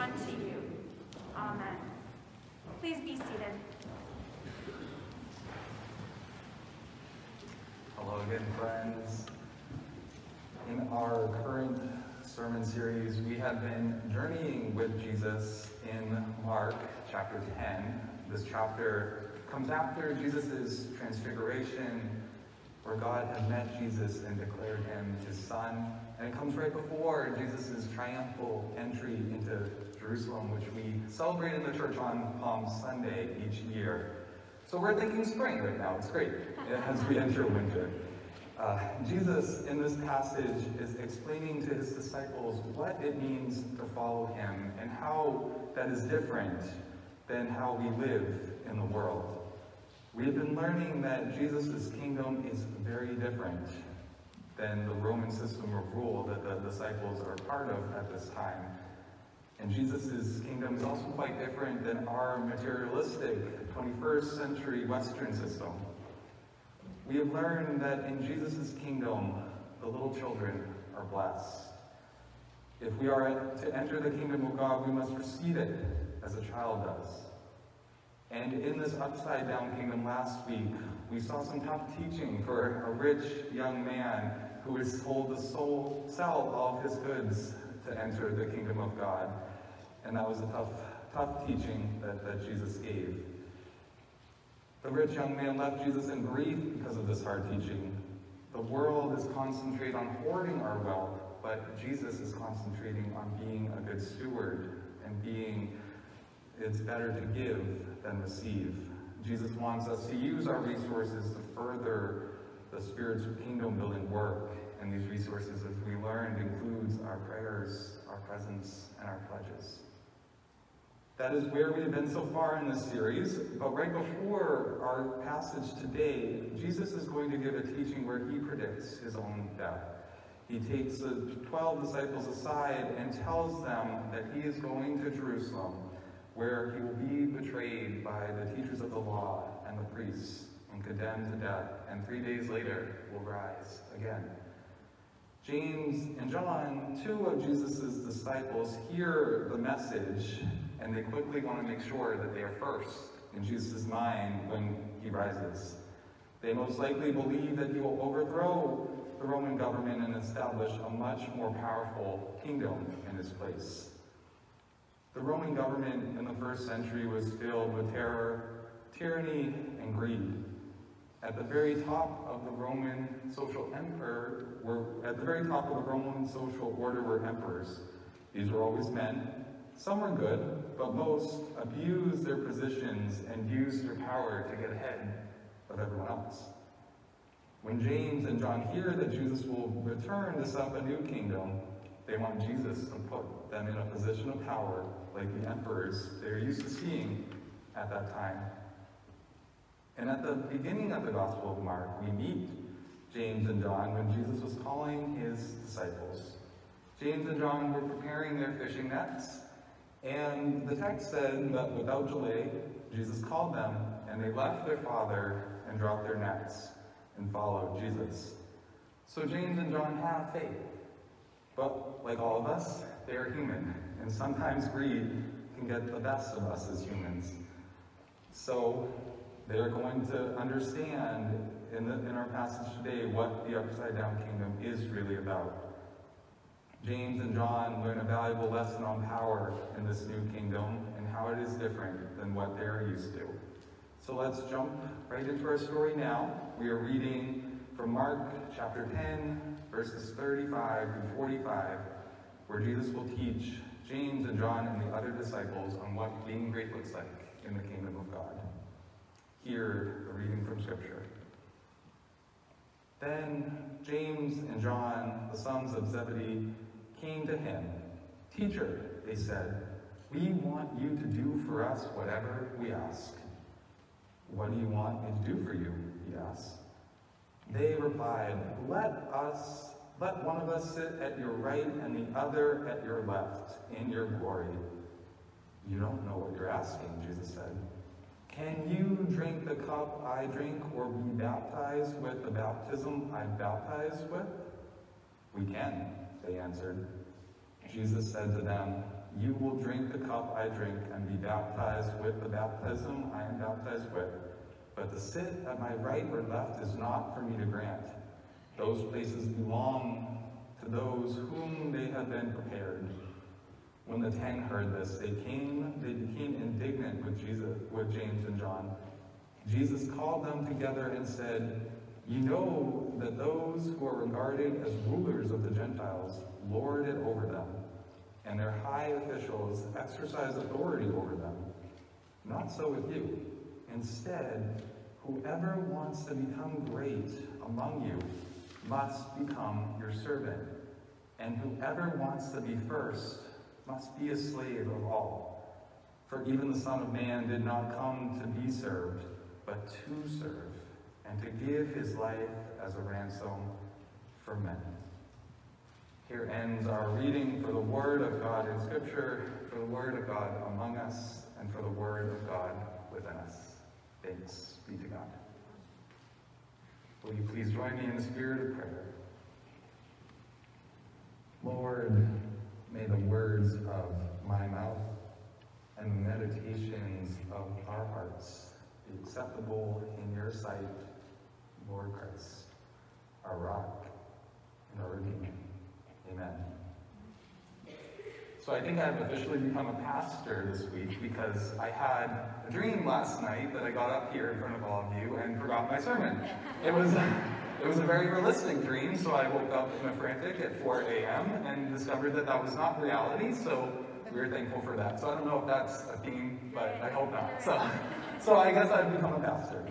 unto you. Amen. Please be seated. Hello again, friends. In our current sermon series, we have been journeying with Jesus in Mark chapter 10. This chapter comes after Jesus' transfiguration, where God had met Jesus and declared him his son. And it comes right before Jesus' triumphal entry into Jerusalem, which we celebrate in the church on Palm Sunday each year. So we're thinking spring right now. It's great as we enter winter. Jesus, in this passage, is explaining to his disciples what it means to follow him and how that is different than how we live in the world. We have been learning that Jesus' kingdom is very different than the Roman system of rule that the disciples are part of at this time. And Jesus' kingdom is also quite different than our materialistic 21st century Western system. We have learned that in Jesus' kingdom, the little children are blessed. If we are to enter the kingdom of God, we must receive it as a child does. And in this upside-down kingdom last week, we saw some tough teaching for a rich young man who was told to sell all of his goods to enter the kingdom of God. And that was a tough teaching that Jesus gave. The rich young man left Jesus in grief because of this hard teaching. The world is concentrating on hoarding our wealth, but Jesus is concentrating on being a good steward and it's better to give than receive. Jesus wants us to use our resources to further the Spirit's kingdom building work. And these resources, as we learned, includes our prayers, our presence, and our pledges. That is where we have been so far in this series, but right before our passage today, Jesus is going to give a teaching where he predicts his own death. He takes the 12 disciples aside and tells them that he is going to Jerusalem, where he will be betrayed by the teachers of the law and the priests and condemned to death, and 3 days later will rise again. James and John, two of Jesus' disciples, hear the message, and they quickly want to make sure that they are first in Jesus' mind when he rises. They most likely believe that he will overthrow the Roman government and establish a much more powerful kingdom in his place. The Roman government in the first century was filled with terror, tyranny, and greed. At the very top of the Roman social order were emperors. These were always men. Some were good, but most abused their positions and used their power to get ahead of everyone else. When James and John hear that Jesus will return to set up a new kingdom, they want Jesus to put them in a position of power like the emperors they're used to seeing at that time. And at the beginning of the Gospel of Mark, we meet James and John when Jesus was calling his disciples. James and John were preparing their fishing nets, and the text said that without delay, Jesus called them, and they left their father and dropped their nets and followed Jesus. So James and John have faith. But like all of us, they are human, and sometimes greed can get the best of us as humans. So they are going to understand in our passage today what the upside-down kingdom is really about. James and John learn a valuable lesson on power in this new kingdom and how it is different than what they're used to. So let's jump right into our story now. We are reading from Mark chapter 10, verses 35 through 45, where Jesus will teach James and John and the other disciples on what being great looks like in the kingdom of God. Hear a reading from Scripture. Then James and John, the sons of Zebedee, came to him. "Teacher," they said, "we want you to do for us whatever we ask." "What do you want me to do for you?" he asked. They replied, Let one of us sit at your right and the other at your left in your glory." "You don't know what you're asking," Jesus said. "Can you drink the cup I drink or be baptized with the baptism I'm baptized with?" "We can," they answered. Jesus said to them, "You you will drink the cup I drink and be baptized with the baptism I am baptized with. But to sit at my right or left is not for me to grant. Those places belong to those whom they have been prepared." When the 10 heard this, they became indignant with James and John. Jesus called them together and said, "You know that those who are regarded as rulers of the Gentiles lord it over them, and their high officials exercise authority over them. Not so with you. Instead, whoever wants to become great among you must become your servant, and whoever wants to be first must be a slave of all. For even the Son of Man did not come to be served, but to serve, and to give his life as a ransom for many." Here ends our reading for the Word of God in Scripture, for the Word of God among us, and for the Word of God within us. Thanks be to God. Will you please join me in the spirit of prayer? Lord, may the words of my mouth and the meditations of our hearts be acceptable in your sight, Lord Christ, our rock and our redeemer. Amen. So I think I've officially become a pastor this week because I had a dream last night that I got up here in front of all of you and forgot my sermon. It was a very realistic dream, so I woke up in a frantic at 4 a.m. and discovered that that was not reality, so we were thankful for that. So I don't know if that's a theme, but I hope not. So I guess I've become a pastor.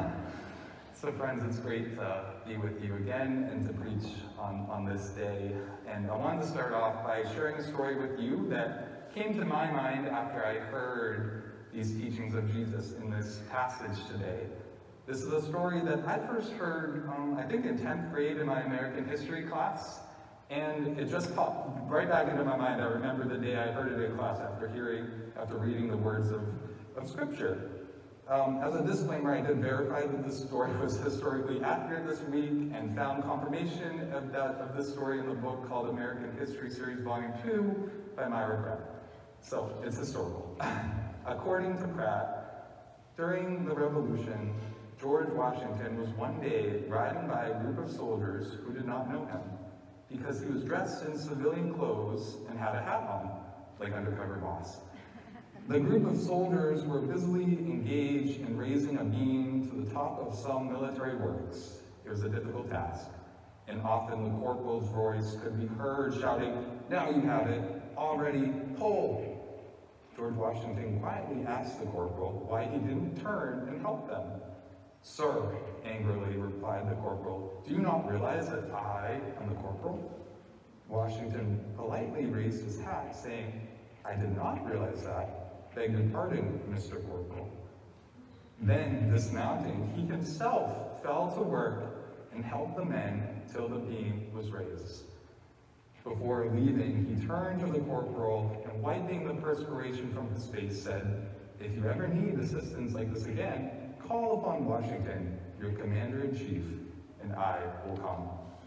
So friends, it's great to be with you again and to preach on this day. And I wanted to start off by sharing a story with you that came to my mind after I heard these teachings of Jesus in this passage today. This is a story that I first heard, I think in 10th grade in my American history class, and it just popped right back into my mind. I remember the day I heard it in class after reading the words of Scripture. As a disclaimer, I did verify that this story was historically accurate this week and found confirmation of this story in the book called American History Series Volume 2 by Myra Pratt. So, it's historical. According to Pratt, during the Revolution, George Washington was one day riding by a group of soldiers who did not know him because he was dressed in civilian clothes and had a hat on, like undercover boss. The group of soldiers were busily engaged in raising a beam to the top of some military works. It was a difficult task, and often the corporal's voice could be heard shouting, "Now you have it, all ready, pull!" George Washington quietly asked the corporal why he didn't turn and help them. "Sir," angrily replied the corporal, "do you not realize that I am the corporal?" Washington politely raised his hat, saying, "I did not realize that. Beg your pardon, Mr. Corporal." Then, dismounting, he himself fell to work and helped the men till the beam was raised. Before leaving, he turned to the corporal and, wiping the perspiration from his face, said, "If you ever need assistance like this again, call upon Washington, your commander-in-chief, and I will come."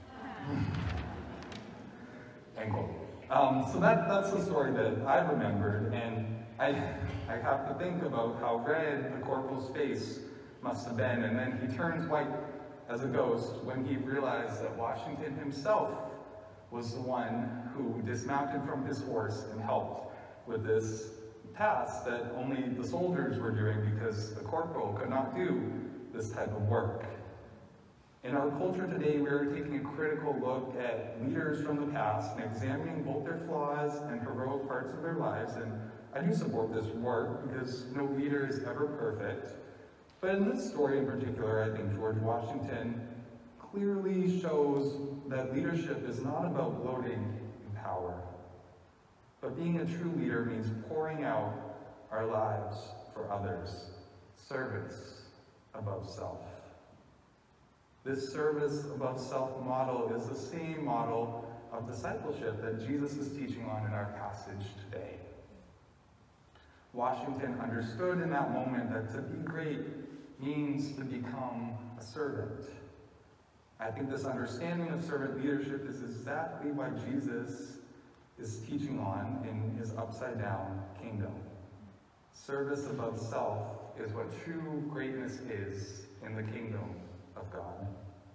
End quote. So that's the story that I remembered, and I have to think about how red the corporal's face must have been, and then he turns white as a ghost when he realized that Washington himself was the one who dismounted from his horse and helped with this task that only the soldiers were doing because the corporal could not do this type of work. In our culture today, we are taking a critical look at leaders from the past and examining both their flaws and heroic parts of their lives, and I do support this work because no leader is ever perfect. But in this story in particular, I think George Washington clearly shows that leadership is not about gloating in power, but being a true leader means pouring out our lives for others, service above self. This service above self model is the same model of discipleship that Jesus is teaching on in our passage today. Washington understood in that moment that to be great means to become a servant. I think this understanding of servant leadership is exactly why Jesus is teaching on in his upside-down kingdom. Service above self is what true greatness is in the kingdom of God.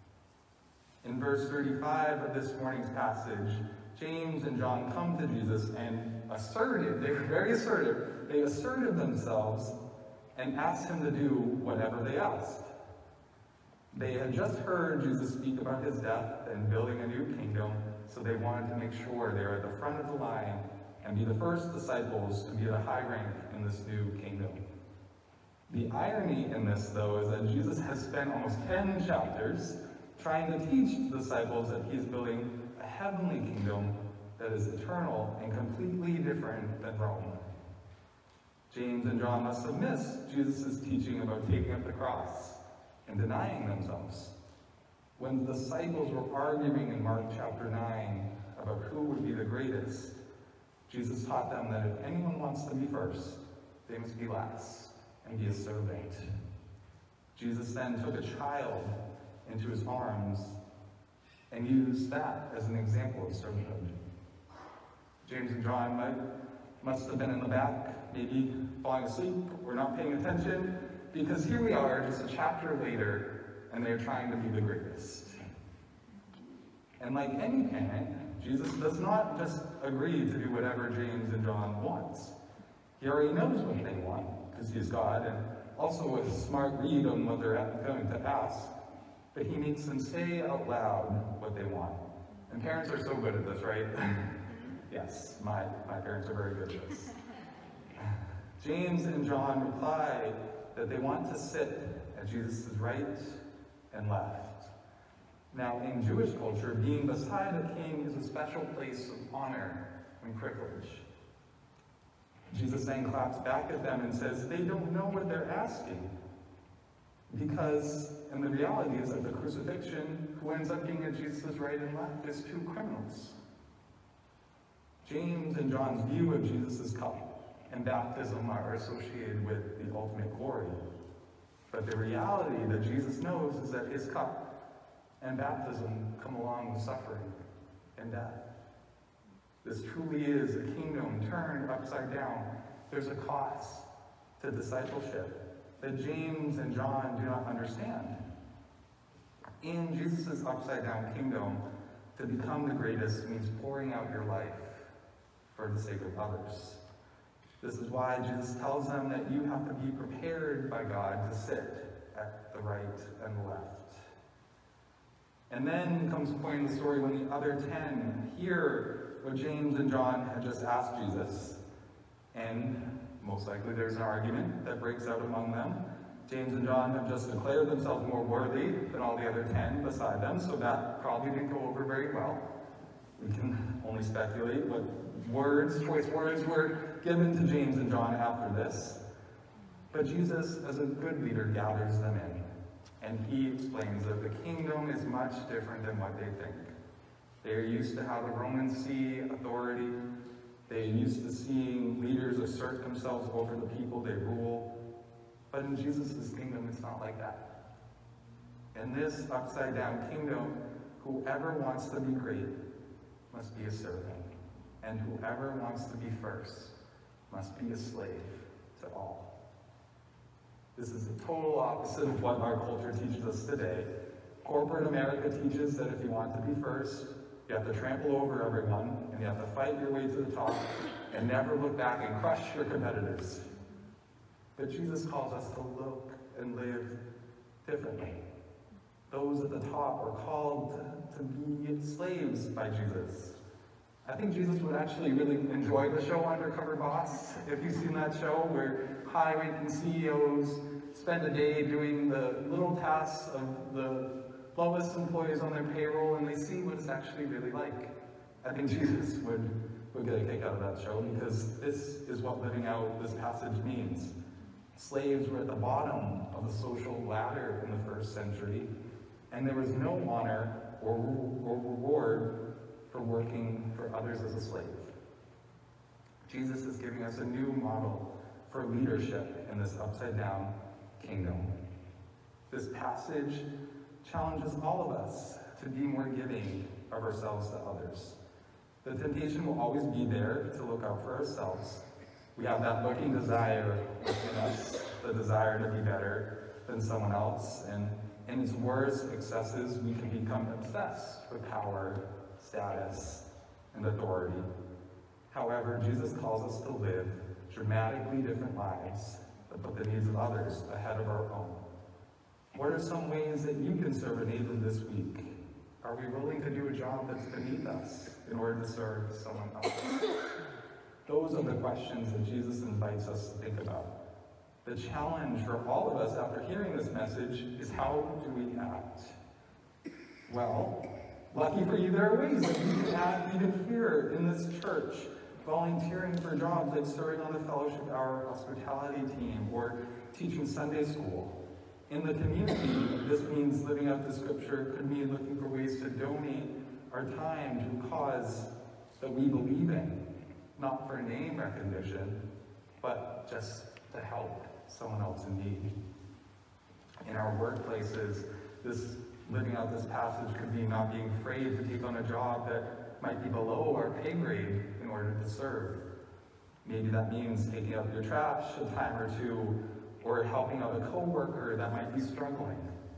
In verse 35 of this morning's passage, James and John come to Jesus and they were very assertive, they asserted themselves and asked him to do whatever they asked. They had just heard Jesus speak about his death and building a new kingdom, so they wanted to make sure they were at the front of the line and be the first disciples to be at a high rank in this new kingdom. The irony in this, though, is that Jesus has spent almost 10 chapters trying to teach the disciples that he's building a heavenly kingdom that is eternal and completely different than Rome. James and John must have missed Jesus' teaching about taking up the cross and denying themselves. When the disciples were arguing in Mark chapter 9 about who would be the greatest, Jesus taught them that if anyone wants to be first, they must be last and be a servant. Jesus then took a child into his arms and used that as an example of servanthood. James and John must have been in the back, maybe falling asleep or not paying attention, because here we are just a chapter later and they're trying to be the greatest. And like any parent, Jesus does not just agree to do whatever James and John wants. He already knows what they want, because he's God, and also a smart read on what they're going to ask. But he makes them say out loud what they want. And parents are so good at this, right? Yes, my parents are very good at this. James and John reply that they want to sit at Jesus' right and left. Now, in Jewish culture, being beside a king is a special place of honor and privilege. Jesus then claps back at them and says they don't know what they're asking. And the reality is that the crucifixion, who ends up being at Jesus' right and left, is two criminals. James and John's view of Jesus' cup and baptism are associated with the ultimate glory. But the reality that Jesus knows is that his cup and baptism come along with suffering and death. This truly is a kingdom turned upside down. There's a cost to discipleship that James and John do not understand. In Jesus' upside-down kingdom, to become the greatest means pouring out your life for the sake of others. This is why Jesus tells them that you have to be prepared by God to sit at the right and the left. And then comes a point in the story when the other 10 hear what James and John had just asked Jesus. And most likely there's an argument that breaks out among them. James and John have just declared themselves more worthy than all the other 10 beside them, so that probably didn't go over very well. We can only speculate what choice words were given to James and John after this. But Jesus, as a good leader, gathers them in. And he explains that the kingdom is much different than what they think. They are used to how the Romans see authority. They are used to seeing leaders assert themselves over the people they rule. But in Jesus' kingdom, it's not like that. In this upside-down kingdom, whoever wants to be great must be a servant. And whoever wants to be first must be a slave to all. This is the total opposite of what our culture teaches us today. Corporate America teaches that if you want to be first, you have to trample over everyone, and you have to fight your way to the top, and never look back and crush your competitors. But Jesus calls us to look and live differently. Those at the top are called to be slaves by Jesus. I think Jesus would actually really enjoy the show Undercover Boss. If you've seen that show where high-ranking CEOs spend a day doing the little tasks of the lowest employees on their payroll, and they see what it's actually really like. I think Jesus would get a kick out of that show, because this is what living out this passage means. Slaves were at the bottom of the social ladder in the first century, and there was no honor or reward for working for others as a slave. Jesus is giving us a new model for leadership in this upside-down kingdom. This passage challenges all of us to be more giving of ourselves to others. The temptation will always be there to look out for ourselves. We have that lurking desire within us, the desire to be better than someone else, and in its worst excesses, we can become obsessed with power, status, and authority. However, Jesus calls us to live dramatically different lives that put the needs of others ahead of our own. What are some ways that you can serve a neighbor this week? Are we willing to do a job that's beneath us in order to serve someone else? Those are the questions that Jesus invites us to think about. The challenge for all of us after hearing this message is, how do we act? Well, lucky for you, there are ways that you can act even here in this church, volunteering for jobs like serving on the fellowship hour hospitality team or teaching Sunday school. In the community, this means living up to Scripture. Could mean looking for ways to donate our time to a cause that we believe in, not for name recognition, but just to help someone else in need. In our workplaces, living out this passage could be not being afraid to take on a job that might be below our pay grade in order to serve. Maybe that means taking out your trash a time or two, or helping out a coworker that might be struggling.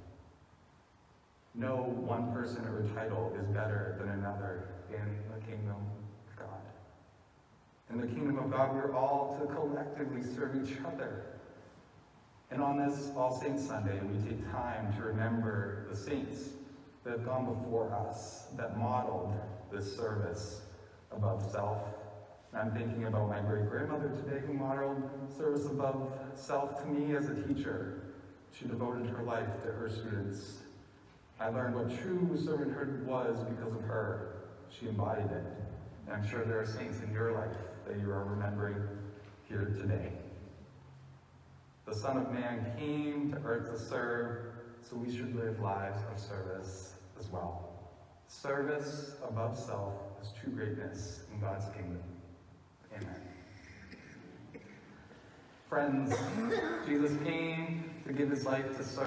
No one person or title is better than another in the kingdom of God. In the kingdom of God, we're all to collectively serve each other. And on this All Saints Sunday, we take time to remember the saints that have gone before us, that modeled this service above self. And I'm thinking about my great-grandmother today, who modeled service above self to me as a teacher. She devoted her life to her students. I learned what true servanthood was because of her. She embodied it. And I'm sure there are saints in your life that you are remembering here today. The Son of Man came to earth to serve, so we should live lives of service as well. Service above self is true greatness in God's kingdom. Amen. Friends, Jesus came to give his life to serve.